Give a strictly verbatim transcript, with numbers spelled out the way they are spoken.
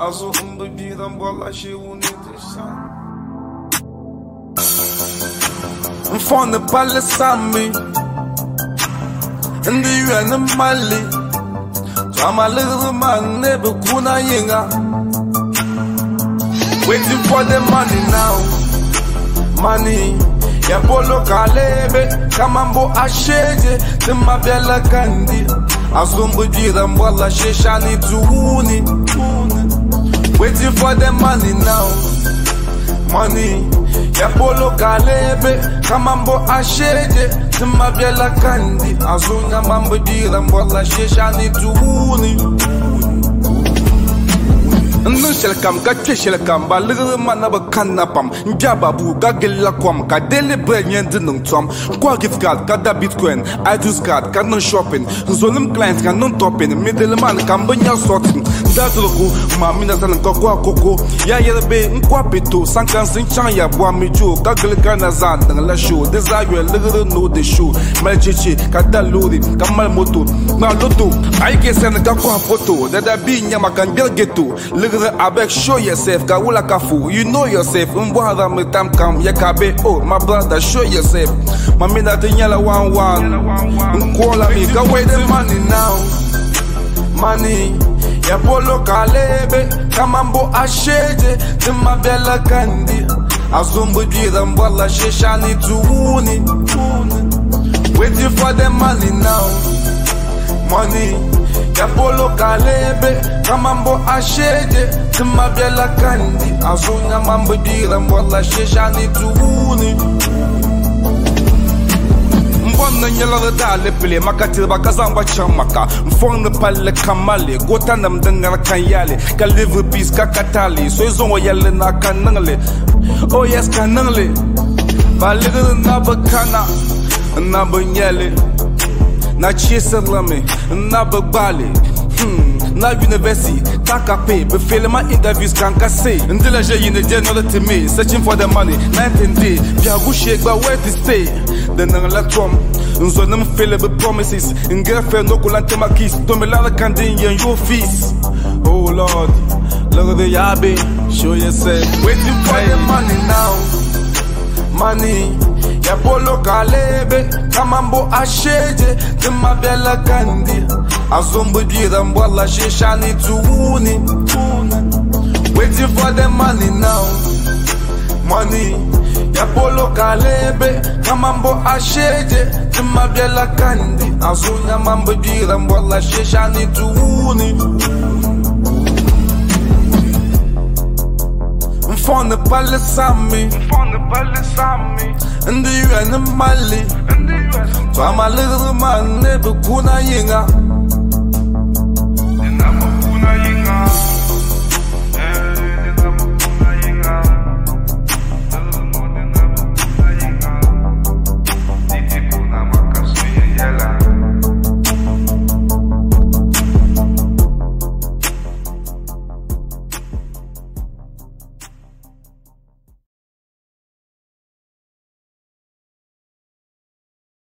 Also unbebieren, bola she unitisa. Mfone pale sami Ndi yuene mali Tama little man nebe kuna yinga. Waiting for the money now. Money ya polo kalebe Kamambo asheje Tima bela kandi Azumbu jira mwala sheshani tuuni. Waiting for the money now. Money ya polo kalebe Kamambo asheje Tima bela kandi Azunya mambo jira mwala sheshani tuuni. Nung shell kam ka shell kam ba little man aba kanapam Njababu ka gilla kwam ka daily bread nyen nung tom Kwa gift card ka da bitcoin iTunes card ka no shopping Zolim clients ka non topping Middleman ka mbanya sorting Dadruku ma mina san ka kwa koko Ya yerbe nkwa pito Sankan sin chan ya bwa mijo Ka gil ka na zan nang la show Desire little no the show Mal chichi ka da lori ka mal moto Ma loto Aike sen ka kwa photo Dada bi nyama kan gel geto Abek, show yourself, Kawula Kafu. You know yourself. Mbwara me tam kam yakabe. Oh, my brother, show yourself. Mamina the nyala one one. Nkola me, go wait the money now. Money, ya polo kalebe. Kamambo asheje, tima bela kandi. Azumbu jira mbwala sheshani tuuni. Waiting for the money now. Money. Ya polo kalebe, kamambo asheje, tima bela kandi, azunya mambo dira mwala sheshani tuuni. Mbona nyala dale pile, makatir bakazamba chamaka, mfone pale kamale, gota na mdengara kanyale, ka live peace kakatali, so izongo yale na kanangle, oh yes kanangle, baligre na bakana, na banyale. Na chase lame, na bagbali, hmm, na university, takape, be feeling my interviews can say. Until I in the general to me, searching for the money, nineteen day, Piagu shake, but where to stay? Then I'm like Trump, so them fillable promises, and girlfriend no kulante my kiss, to me la candy in your feast. Oh Lord, look at the yabe, show yourself, waiting for the money now, money. Ya polo kalebe, kamambo asheje, tima bela kandi. Azumbu jira mbwala sheshani tuuni. Waiting for the money now. Money. Ya polo kalebe, kamambo asheje, tima bela kandi. Azunya mambo jira mbwala sheshani tuuni. Mfone pale sami, mfone pale sami. Ndi yuene mali, Twa ma little man nebe kuna yinga.